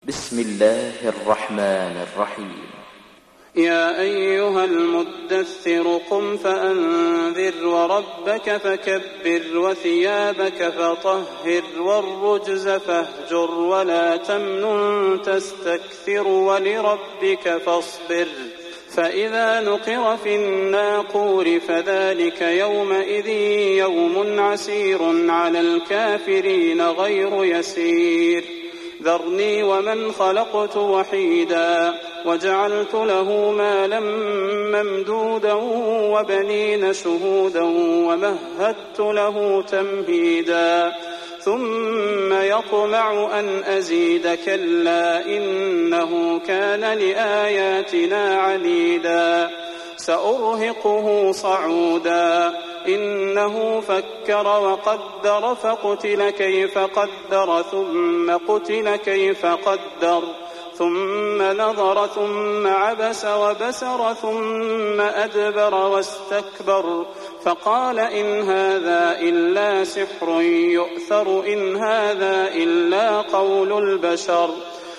بسم الله الرحمن الرحيم. يا أيها المدثر قم فأنذر وربك فكبر وثيابك فطهر والرجز فاهجر ولا تمنن تستكثر ولربك فاصبر فإذا نقر في الناقور فذلك يومئذ يوم عسير على الكافرين غير يسير ذرني ومن خلقت وحيدا وجعلت له مالا ممدودا وبنين شهودا ومهدت له تمهيدا ثم يطمع أن أزيد كلا إنه كان لآياتنا عنيدا سأرهقه صعودا إنه فكر وقدر فقتل كيف قدر ثم قتل كيف قدر ثم نظر ثم عبس وبسر ثم أدبر واستكبر فقال إن هذا إلا سحر يؤثر إن هذا إلا قول البشر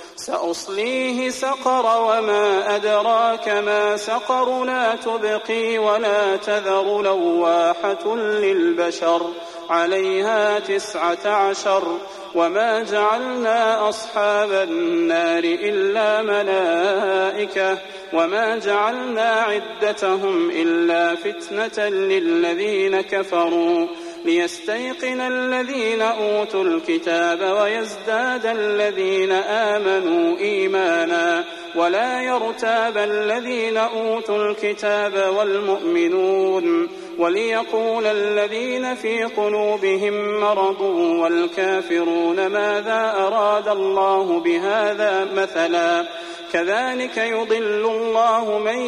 سأصليه سقر وما أدراك ما سقر لا تبقي ولا تذر لواحة للبشر عليها 19 وما جعلنا أصحاب النار إلا ملائكة وما جعلنا عدتهم إلا فتنة للذين كفروا ليستيقن الذين أوتوا الكتاب ويزداد الذين آمنوا إيمانا ولا يرتاب الذين أوتوا الكتاب والمؤمنون وليقول الذين في قلوبهم مرض والكافرون ماذا أراد الله بهذا مثلا كذلك يضل الله من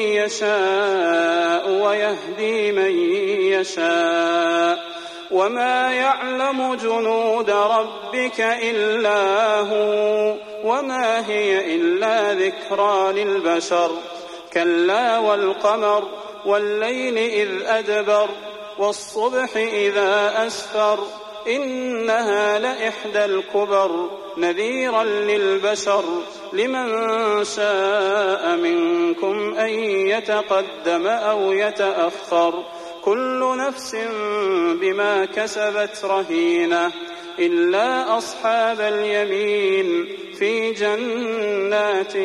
يشاء ويهدي من يشاء وما يعلم جنود ربك إلا هو وما هي إلا ذكرى للبشر كلا والقمر والليل إذ أدبر والصبح إذا أسفر إنها لإحدى الكبر نذيرا للبشر لمن شاء منكم أن يتقدم أو يتأخر كل نفس بما كسبت رهينة إلا أصحاب اليمين في جنات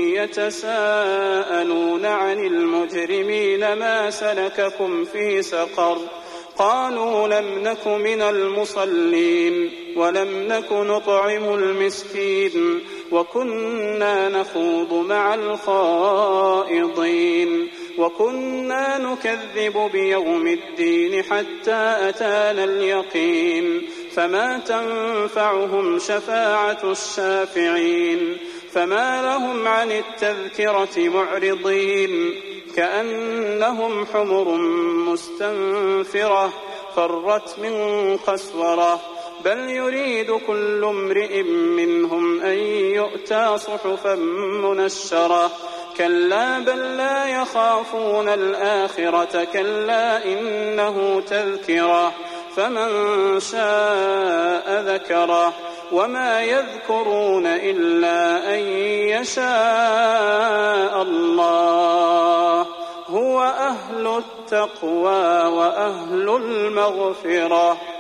يتساءلون عن المجرمين ما سلككم في سقر قالوا لم نك من المصلين ولم نك نطعم المسكين وكنا نخوض مع الخائضين وكنا نكذب بيوم الدين حتى أتانا اليقين فما تنفعهم شفاعة الشافعين فما لهم عن التذكرة معرضين كأنهم حمر مستنفرة فرت من قسورة بل يريد كل امرئ منهم أن يؤتى صحفا منشرة كلا بل لا يخافون الآخرة كلا إنه تذكرة فمن شاء ذكره وما يذكرون إلا أن يشاء الله هو أهل التقوى وأهل المغفرة.